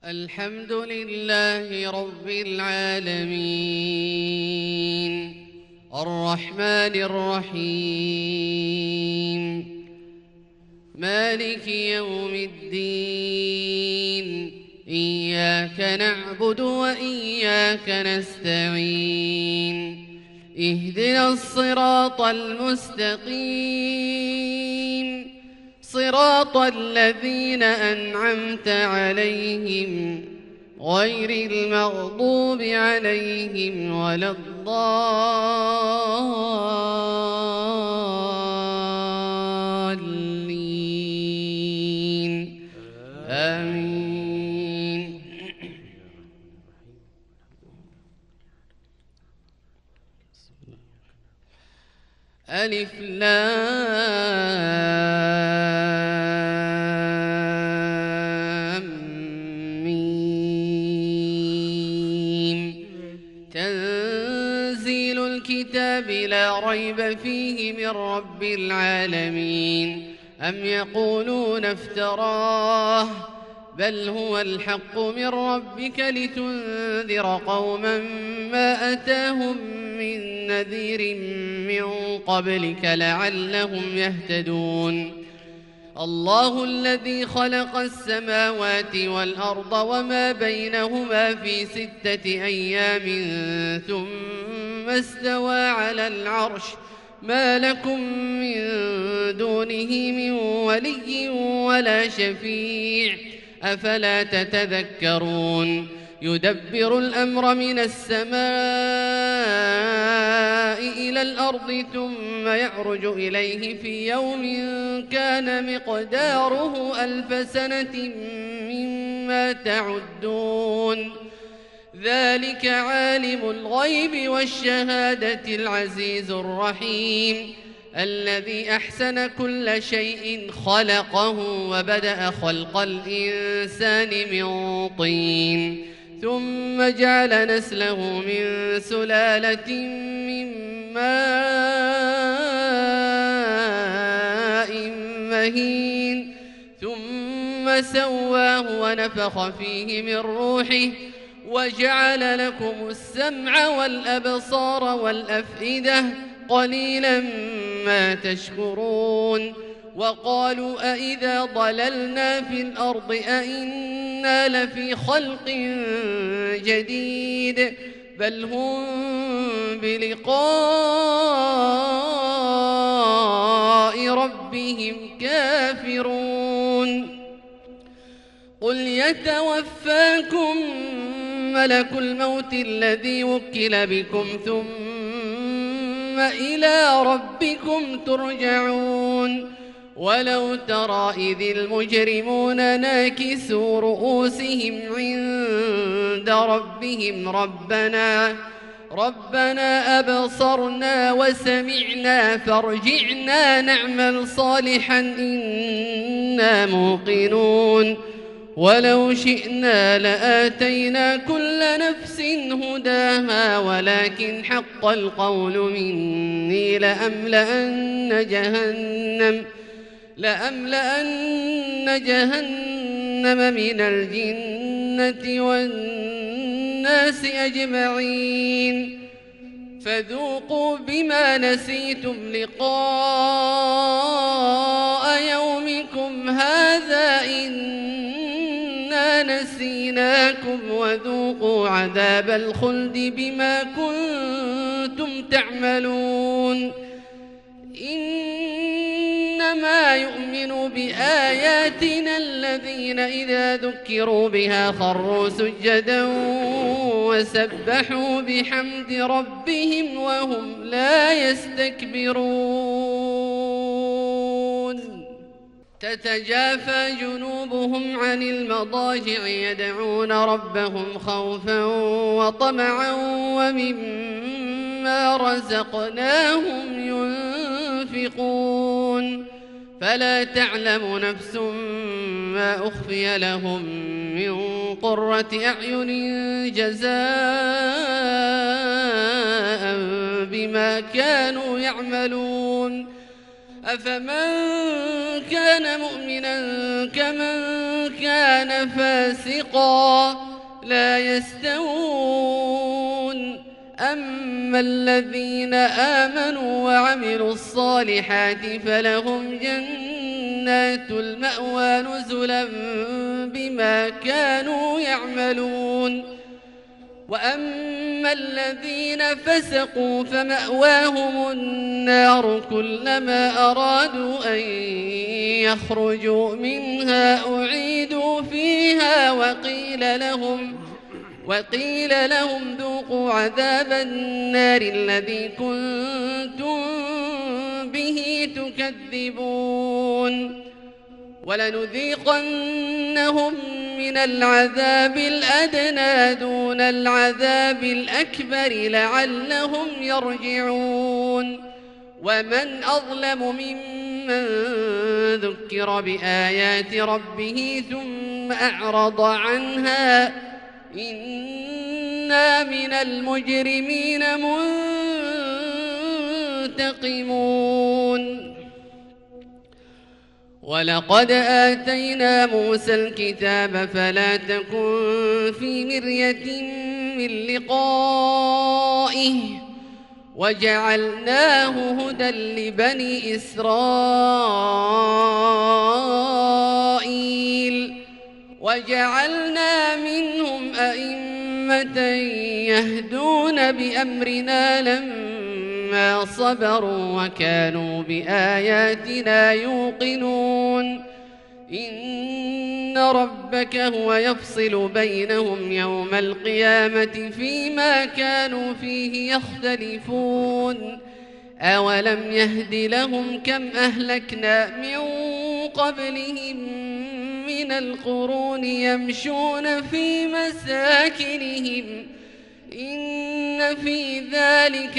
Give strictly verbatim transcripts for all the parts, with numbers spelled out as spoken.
الحمد لله رب العالمين الرحمن الرحيم مالك يوم الدين إياك نعبد وإياك نستعين اهدنا الصراط المستقيم صراط الذين أنعمت عليهم غير المغضوب عليهم ولا الضالين آمين. ألف لام ميم تنزيل الكتاب لا ريب فيه من رب العالمين أم يقولون افتراه بل هو الحق من ربك لتنذر قوما ما أتاهم من نذير من قبلك لعلهم يهتدون. الله الذي خلق السماوات والأرض وما بينهما في ستة أيام ثم استوى على العرش ما لكم من دونه من ولي ولا شفيع أفلا تتذكرون. يدبر الأمر من السماء إلى الأرض ثم يعرج إليه في يوم كان مقداره ألف سنة مما تعدون. ذلك عالم الغيب والشهادة العزيز الرحيم الذي أحسن كل شيء خلقه وبدأ خلق الإنسان من طين ثم جعل نسله من سلالة من ماء مهين ثم سواه ونفخ فيه من روحه وجعل لكم السمع والأبصار والأفئدة قليلا ما تشكرون. وقالوا أئذا ضللنا في الأرض أئنا لفي خلق جديد بل هم بلقاء ربهم كافرون. قل يتوفاكم ملك الموت الذي وكل بكم ثم إلى ربكم ترجعون. ولو ترى إذ المجرمون ناكسوا رؤوسهم عند ربهم ربنا ربنا أبصرنا وسمعنا فارجعنا نعمل صالحا إنا موقنون. ولو شئنا لآتينا كل نفس هداها ولكن حق القول مني لأملأن جهنم لأملأن جهنم من الجنة والناس أجمعين. فذوقوا بما نسيتم لقاء يومكم هذا إنا نسيناكم وذوقوا عذاب الخلد بما كنتم تعملون. إنما يؤمن بآياتنا الذين إذا ذكروا بها خروا سجدا وسبحوا بحمد ربهم وهم لا يستكبرون. تتجافى جنوبهم عن المضاجع يدعون ربهم خوفا وطمعا ومما رزقناهم ينفقون. فلا تعلم نفس ما أخفي لهم من قرة أعين جزاء بما كانوا يعملون. أفمن كان مؤمنا كمن كان فاسقا لا يستوون أما الذين آمنوا وعملوا الصالحات فلهم جنات المأوى نزلا بما كانوا يعملون وأما الذين فسقوا فمأواهم النار كلما أرادوا أن يخرجوا منها أعيدوا فيها وقيل لهم وقيل لهم ذوقوا عذاب النار الذي كنتم به تكذبون ولنذيقنهم من العذاب الأدنى دون العذاب الأكبر لعلهم يرجعون ومن أظلم ممن ذكر بآيات ربه ثم أعرض عنها إنا من المجرمين منتقمون ولقد آتينا موسى الكتاب فلا تكن في مرية من لقائه وجعلناه هدى لبني إسرائيل وجعلنا منهم أئمة يهدون بأمرنا لما صبروا وكانوا بآياتنا يوقنون إن ربك هو يفصل بينهم يوم القيامة فيما كانوا فيه يختلفون أولم يهد لهم كم أهلكنا من قبلهم من القرون يمشون في مساكنهم إن في ذلك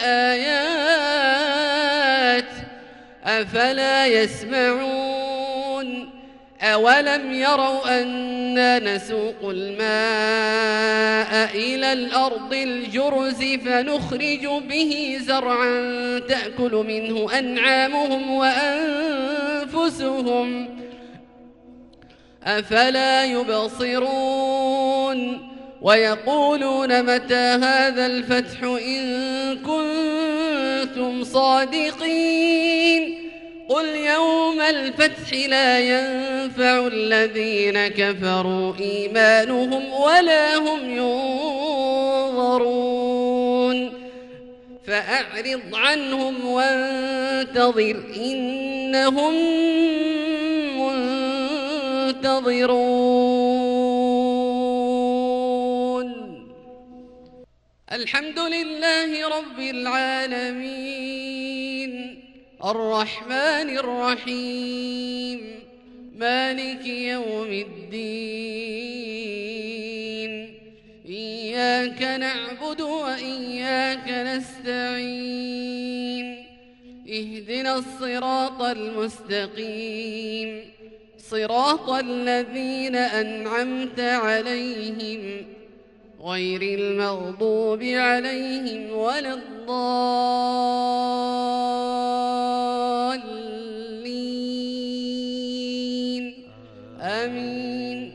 لآيات أفلا يسمعون أولم يروا أنا نسوق الماء إلى الأرض الجرز فنخرج به زرعا تأكل منه أنعامهم وأنفسهم أفلا يبصرون ويقولون متى هذا الفتح إن كنتم صادقين قل يوم الفتح لا ينفع الذين كفروا إيمانهم ولا هم ينظرون فأعرض عنهم وانتظر إنهم منتظرون الحمد لله رب العالمين الرحمن الرحيم مالك يوم الدين إياك نعبد وإياك نستعين اهدنا الصراط المستقيم صراط الذين أنعمت عليهم غير المغضوب عليهم ولا الضالين آمين.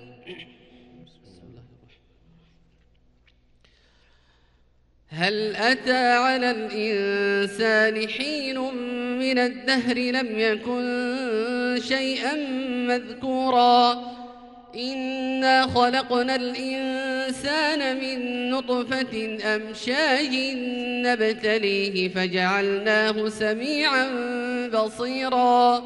هل أتى على الإنسان حين من الدهر لم يكن شيئا مذكورا إنا خلقنا الإنسان من نطفة أمشاج نبتليه فجعلناه سميعا بصيرا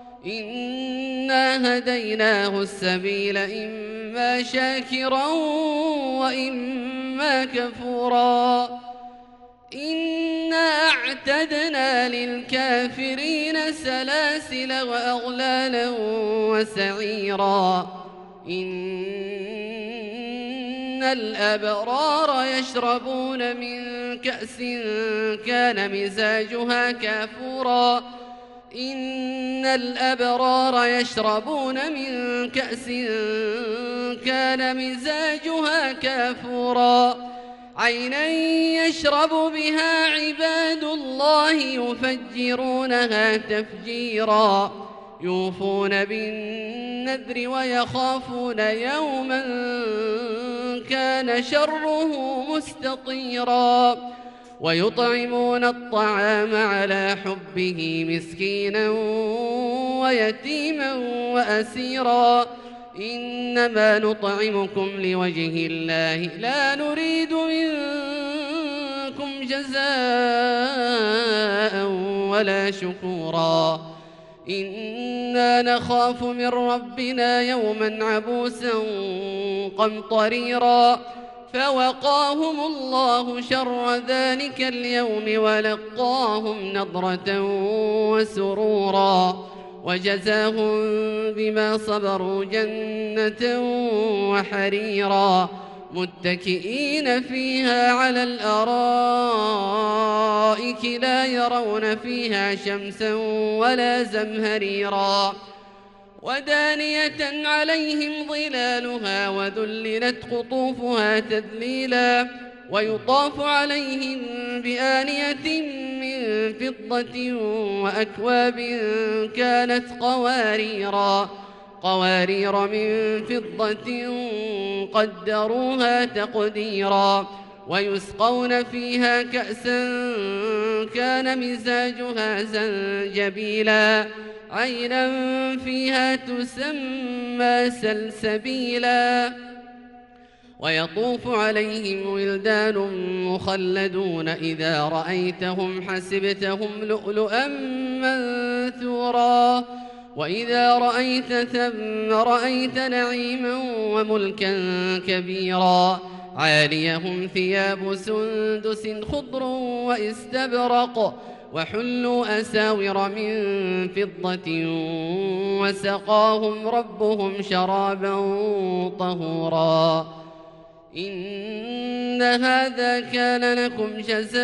إنا هديناه السبيل إما شاكرا وإما كفورا إنا أعتدنا للكافرين سلاسل وأغلالا وسعيرا إن الأبرار يشربون من كأس كان مزاجها كافورا إن الأبرار يشربون من كأس كان مزاجها كافورا عينا يشرب بها عباد الله يفجرونها تفجيرا يوفون بالنذر ويخافون يوما كان شره مستطيرا ويطعمون الطعام على حبه مسكينا ويتيما وأسيرا إنما نطعمكم لوجه الله لا نريد منكم جزاء ولا شكورا إنا نخاف من ربنا يوما عبوسا قمطريرا فوقاهم الله شر ذلك اليوم ولقاهم نضرة وسرورا وجزاهم بما صبروا جنة وحريرا متكئين فيها على الأرائك لا يرون فيها شمسا ولا زمهريرا ودانية عليهم ظلالها وذللت قطوفها تذليلا ويطاف عليهم بآنية من فضة وأكواب كانت قواريرا قوارير من فضة قدروها تقديرا ويسقون فيها كأسا كان مزاجها زنجبيلا عينا فيها تسمى سلسبيلا ويطوف عليهم ولدان مخلدون إذا رأيتهم حسبتهم لؤلؤا منثورا وإذا رأيت ثم رأيت نعيما وملكا كبيرا عاليهم ثياب سندس خضر واستبرق وحلوا أساور من فضة وسقاهم ربهم شرابا طهورا إن هذا كان لكم جزاء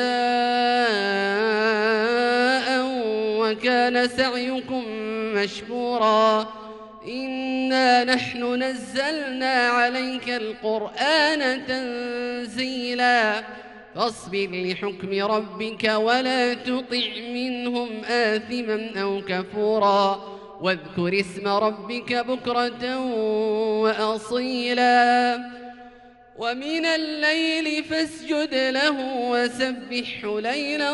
وكان سعيكم مشكورا إنا نحن نزلنا عليك القرآن تنزيلا فاصبر لحكم ربك ولا تطع منهم آثما أو كفورا واذكر اسم ربك بكرة وأصيلا ومن الليل فاسجد له وسبحه ليلا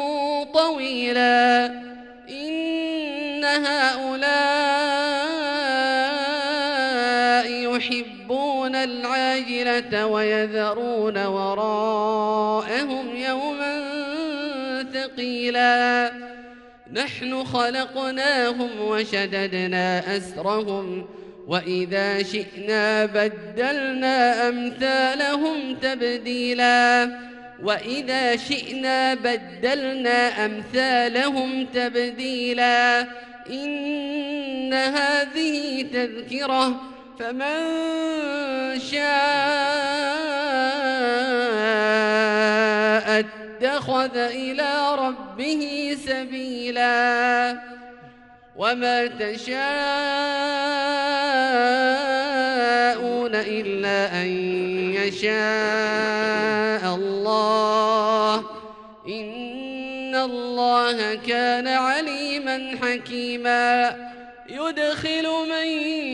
طويلا إن هؤلاء يحبون العاجلة ويذرون وراءهم يوما ثقيلا نحن خلقناهم وشددنا أسرهم وإذا شئنا بدلنا أمثالهم تبديلا وإذا شئنا بدلنا أمثالهم تبديلا إن هذه تذكرة فمن شاء اتخذ إلى ربه سبيلا وما تشاءون إلا أن يشاء الله إن الله كان عليما حكيما يدخل من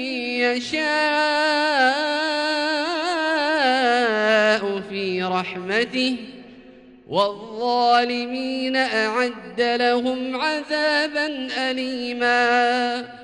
يشاء في رحمته والظالمين أعد لهم عذابا أليما.